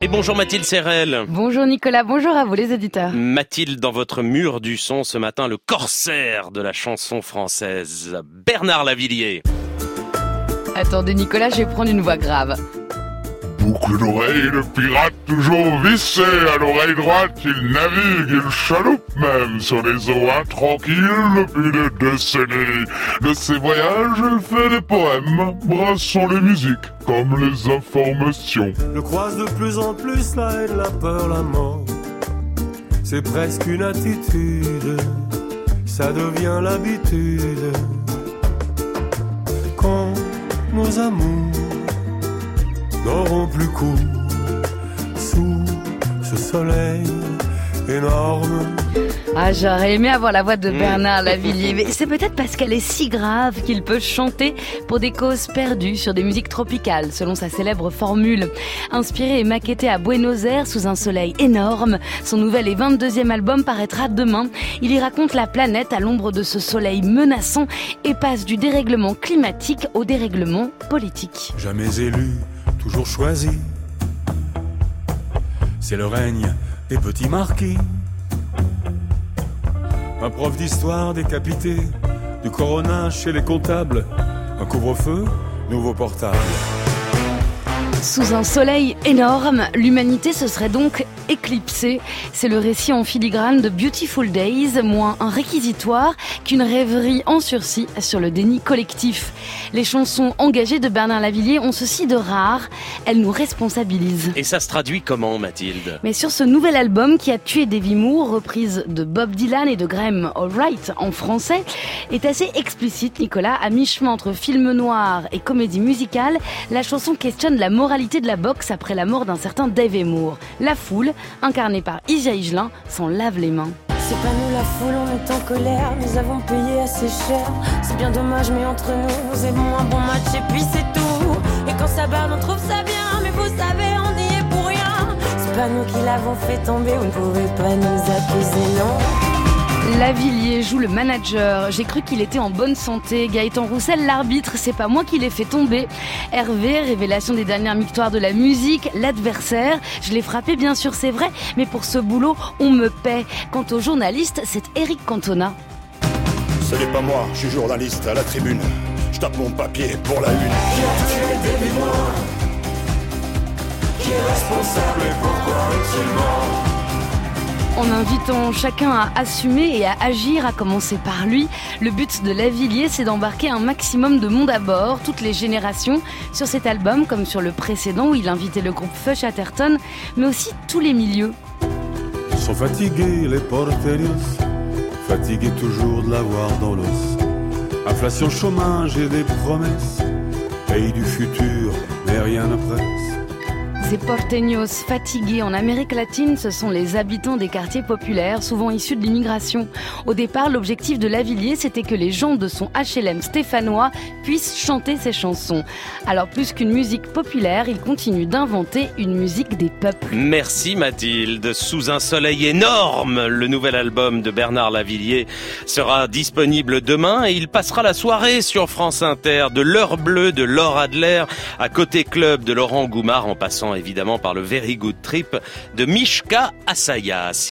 Et bonjour Mathilde Serrel. Bonjour Nicolas, bonjour à vous les auditeurs. Mathilde, dans votre mur du son ce matin, le corsaire de la chanson française, Bernard Lavilliers. Attendez Nicolas, je vais prendre une voix grave. Boucle d'oreille, le pirate toujours vissé à l'oreille droite, il navigue, il chaloupe même sur les eaux intranquilles depuis des décennies. De ses voyages, il fait des poèmes, brassant les musiques comme les informations. Le croise de plus en plus la haine, la peur, la mort. C'est presque une attitude, ça devient l'habitude. Quand nos amours n'auront plus cours sous ce soleil énorme. Ah, j'aurais aimé avoir la voix de Bernard Lavilliers, mais c'est peut-être parce qu'elle est si grave qu'il peut chanter pour des causes perdues sur des musiques tropicales, selon sa célèbre formule. Inspiré et maquetté à Buenos Aires sous un soleil énorme, son nouvel et 22e album paraîtra demain. Il y raconte la planète à l'ombre de ce soleil menaçant et passe du dérèglement climatique au dérèglement politique. Jamais élu, toujours choisi, c'est le règne des petits marquis. Un prof d'histoire décapité, du corona chez les comptables, un couvre-feu, nouveau portable. Sous un soleil énorme, l'humanité se serait donc éclipsée. C'est le récit en filigrane de Beautiful Days, moins un réquisitoire qu'une rêverie en sursis sur le déni collectif. Les chansons engagées de Bernard Lavilliers ont ceci de rare, elles nous responsabilisent. Et ça se traduit comment, Mathilde? Mais sur ce nouvel album qui a tué Davy Moore, reprise de Bob Dylan et de Graham Allwright en français, est assez explicite, Nicolas. À mi-chemin entre film noir et comédie musicale, la chanson questionne la moralité de la boxe après la mort d'un certain Davy Moore. La foule, incarnée par Ija Higelin, s'en lave les mains. C'est pas nous la foule, on est en colère, nous avons payé assez cher. C'est bien dommage, mais entre nous, c'est bon, un bon match et puis c'est tout. Et quand ça barre, on trouve ça bien, mais vous savez, on y est pour rien. C'est pas nous qui l'avons fait tomber, vous ne pouvez pas nous accuser, non. Lavilliers joue le manager. J'ai cru qu'il était en bonne santé. Gaëtan Roussel, l'arbitre, c'est pas moi qui l'ai fait tomber. Hervé, révélation des dernières victoires de la musique, l'adversaire. Je l'ai frappé, bien sûr, c'est vrai, mais pour ce boulot, on me paie. Quant au journaliste, c'est Eric Cantona. Ce n'est pas moi, je suis journaliste à la tribune. Je tape mon papier pour la une. Qui a tué Davy Moore? Qui est responsable et pourquoi est-il mort? En invitant chacun à assumer et à agir, à commencer par lui, le but de Lavilliers, c'est d'embarquer un maximum de monde à bord, toutes les générations, sur cet album, comme sur le précédent où il invitait le groupe Feu Chatterton, mais aussi tous les milieux. Ils sont fatigués, les porteños, fatigués toujours de l'avoir dans l'os. Inflation, chômage et des promesses, pays du futur, mais rien ne presse. Ces porteños fatigués en Amérique latine, ce sont les habitants des quartiers populaires, souvent issus de l'immigration. Au départ, l'objectif de Lavilliers, c'était que les gens de son HLM stéphanois puissent chanter ses chansons. Alors, plus qu'une musique populaire, il continue d'inventer une musique des peuples. Merci Mathilde. Sous un soleil énorme, le nouvel album de Bernard Lavilliers sera disponible demain et il passera la soirée sur France Inter, de l'heure bleue de Laure Adler à Côté Club de Laurent Goumard, en passant évidemment par le Very Good Trip de Mishka Assayas.